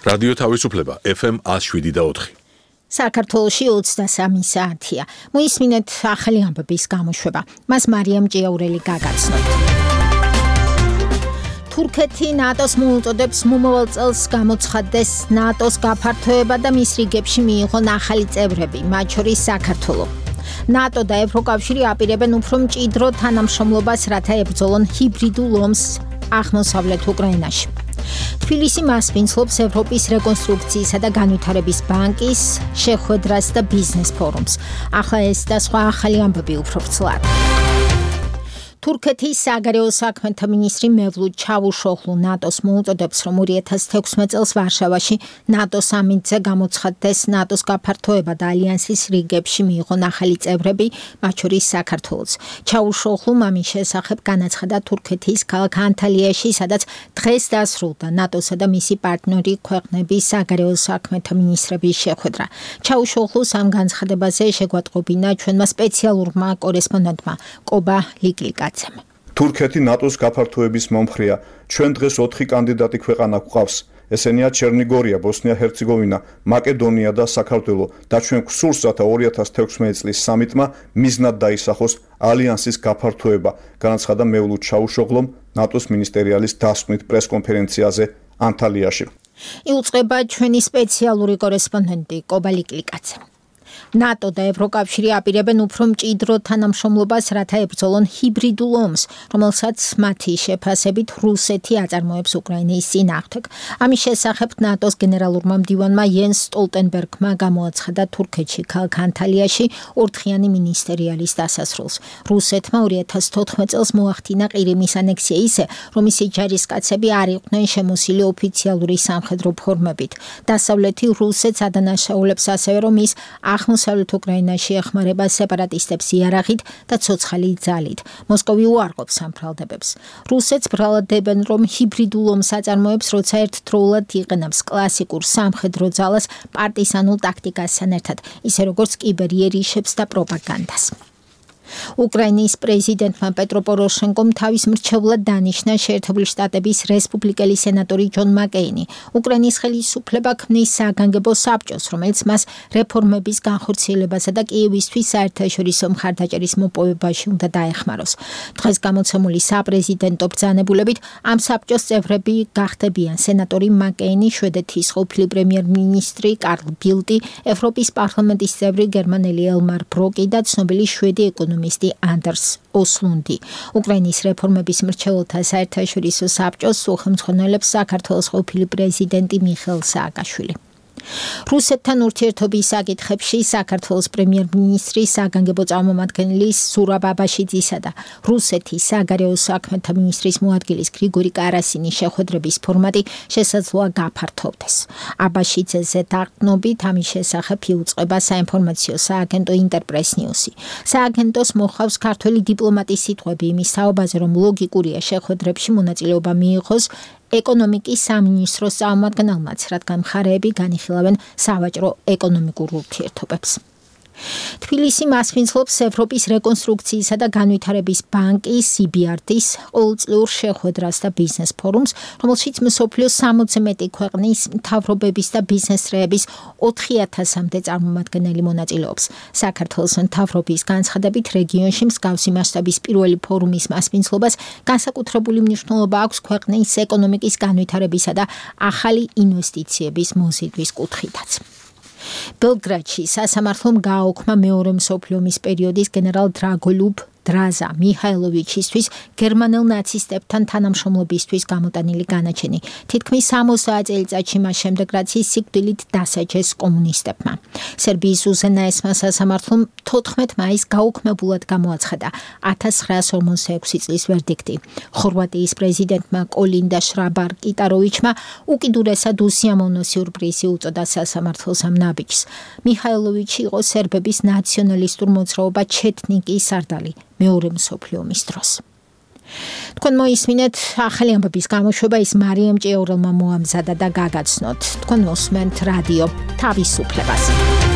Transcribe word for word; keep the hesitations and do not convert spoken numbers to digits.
რადიო თავისუფლება ეფ ემ one oh seven და four. საქართველოში ოცდასამი საათია. მოისმინეთ ახალი ამბების გამოშვება. მას მარიამ ჭიაურელი გაგაცნოთ. თურქეთი ნატოს მოუწოდებს მომავალ წელს გამოცხადდეს ნატოს გაფართოება და მის რიგებში მიიღონ ახალი წევრები, მათ შორის საქართველო. ნატო და ევროკავშირი აპირებენ უფრო მჭიდრო თანამშრომლობას, რათა ებრძოლონ ჰიბრიდულ ომს აღმოსავლეთ უკრაინაში. თბილისი მასპინძლობს ევროპის რეკონსტრუქციისა და განვითარების ბანკის შეხვედრას და ბიზნეს ფორუმს. ახლა ეს და სხვა ახალი ამბები უფრო ვრცლად. თურქეთის საგარეო საქმეთა მინისტრი მევლუდ ჩავუშოღლუ ნატოს მოუწოდებს, რომ ორი ათას თექვსმეტ წელს ვარშავაში ნატო სამიტზე გამოცხადდეს ნატოს გაფართოება და ალიანსის რიგებში მიიღონ ახალი წევრები, მათ შორის საქართველოც. ჩავუშოღლუმ ამის შესახებ განაცხადა თურქეთის ქალაქ ანტალიაში, სადაც დღეს დასრულდა ნატოსა და მისი პარტნიორი ქვეყნების საგარეო საქმეთა მინისტრების შეხვედრა. ჩავუშოღლუს ამ განცხადებაზე შეგვატყობინა ჩვენმა სპეციალურმა კორესპონდენტმა კობა ლიკლიკა. თურქეთი ნატოს გაფართოების მომხრეა. ჩვენ დღეს ოთხი კანდიდატი ქვეყანა გვყავს. ესენია ჩერნიგორია, ბოსნია-ჰერცეგოვინა, მაკედონია და საქართველო და ჩვენ გვსურს, რათა ორი ათას თექვსმეტ წლის სამიტმა მიზნად დაისახოს ალიანსის გაფართოება, განაცხადა მევლუდ ჩავუშოღლუმ ნატოს მინისტერიალის დასკვნით პრესკონფერენციაზე ანტალიაში. იუწყება ჩვენი სპეციალური კორესპონდენტი კობა ლიკლიკაცე. ნატო და ევროკავშირი აპირებენ უფრო მჭიდრო თანამშრომლობას, რათა ებრძოლონ ჰიბრიდულ ომს, რომელსაც მათი შეფასებით რუსეთი აწარმოებს უკრაინის წინააღმდეგ. ამის შესახებ ნატოს გენერალურმა მდივანმა იენს სტოლტენბერგმა გამოაცხადა თურქეთში ქალაქ ანტალიაში ორდღიანი მინისტერიალის დასასრულს. რუსეთმა ორი ათას თოთხმეტ წელს მოახდინა ყირიმის ანექსია ისე, რომ მისი ჯარისკაცები არ იყვნენ შემოსილი ოფიციალური სამხედრო ფორმებით. დასავლეთი რუსეთს ადანაშაულებს ასევე, რომ ის აღმოსავლეთ უკრაინაში ეხმარება სეპარატისტებს იარაღით და ცოცხალი ძალით. მოსკოვი უარყოფს ამ ბრალდებებს. რუსეთს ბრალდებენ, რომ ჰიბრიდულ ომს აწარმოებს, როცა ერთდროულად იყენებს კლასიკურ სამხედრო ძალას პარტიზანულ ტაქტიკასთან ერთად, ისე როგორც კიბერიერიშებს და პროპაგანდას. უკრაინის პრეზიდენტმა პეტრო პოროშენკომ თავის მრჩევლად დანიშნა შეერთებული შტატების რესპუბლიკელი სენატორი ჯონ მაკეინი. უკრაინის ხელისუფლება ქმნის საგანგებო საბჭოს, რომელიც მას რეფორმების განხორციელებასა და კიევისთვის საერთაშორისო მხარდაჭერის მოპოვებაში უნდა დაეხმაროს. დღეს გამოცემული საპრეზიდენტო ბრძანებულებით ამ საბჭოს წევრები გახდებიან სენატორი მაკეინი, შვედეთის ყოფილი პრემიერ-მინისტრი კარლ ბილტი, ევროპის პარლამენტის წევრი გერმანელი ელმარ ბროკი და ცნობილი შვედი ეკონომისტი ანდერს ოსლუნდი. უკრაინის რეფორმების მრჩეველთა საერთაშორისო საბჭოს უხელმძღვანელებს საქართველოს ყოფილი პრეზიდენტი მიხეილ სააკაშვილი. რუსეთთან ურთიერთობის საკითხებში საქართველოს პრემიერ-მინისტრი საგანგებო წარმომადგენლის ზურაბ აბაშიძისა და რუსეთის საგარეო საქმეთა მინისტრის მოადგილის გრიგორი კარასინის შეხვედრების ფორმატი შესაძლოა გაფართოვდეს. აბაშიძეზე დაყრდნობით ამის შესახებ იუწყება საინფორმაციო სააგენტო ინტერპრეს ნიუსი. სააგენტოს მოხავს ქართველი დიპლომატის სიტყვები იმის თაობაზე, რომ ლოგიკურია შეხვედრებში მონაწილეობა მიიღოს ეკონომიკის სამინისტროს წარმომადგენელმაც, რადგან მხარეები განიხილავენ სავაჭრო ეკონომიკურ ურთიერთობებს. თბილისი მასპინძლობს ევროპის რეკონსტრუქციისა და განვითარების ბანკის ი ბი არ დის ყოველწლიურ შეხვედრას და ბიზნეს ფორუმს, რომელშიც მსოფლიოს სამოცზე მეტი ქვეყნის მთავრობების და ბიზნეს წრეების ოთხი ათასამდე წარმომადგენელი მონაწილეობს. საქართველოს მთავრობის განცხადებით რეგიონში მსგავსი მასშტაბის პირველი ფორუმის მასპინძლობას განსაკუთრებული მნიშვნელობა აქვს ქვეყნის ეკონომიკის განვითარებისა და ახალი ინვესტიციების მოზიდვის კუთხითაც. ბელგრადში სასამართლომ გააუქმა მეორე მსოფლიო ომის პერიოდის გენერალ დრაგოლუბ დრაზა მიხაილოვიჩისთვის გერმანელ ნაცისტებთან თანამშრომლობისთვის გამოტანილი განაჩენი. თითქმის სამოცდაათ წელიწადში მას შემდეგ, რაც ის სიკვდილით დასაჯეს კომუნისტებმა. სერბიის უზენაესმა სასამართლომ თოთხმეტ მაისს გაუქმებულად გამოაცხადა ათას ცხრაას ორმოცდაექვსი წლის ვერდიქტი. ხორვატიის პრეზიდენტმა კოლინდა შრაბარ კიტაროვიჩმა უკიდურესად უსიამოვნო სიურპრიზი უწოდა სასამართლოს ამ ნაბიჯს. მიხაილოვიჩი იყო სერბების ნაციონალისტურ მოძრაობა ჩეტნიკის სარდალი მეორე მსოფლიო ომის დროს. თქვენ მოისმინეთ ახალი ამბების გამოშვება, ის მარიამ ჭიაურელმა მოამზადა და გაგაცნოთ. თქვენ მოსმენთ რადიო თავისუფლებას.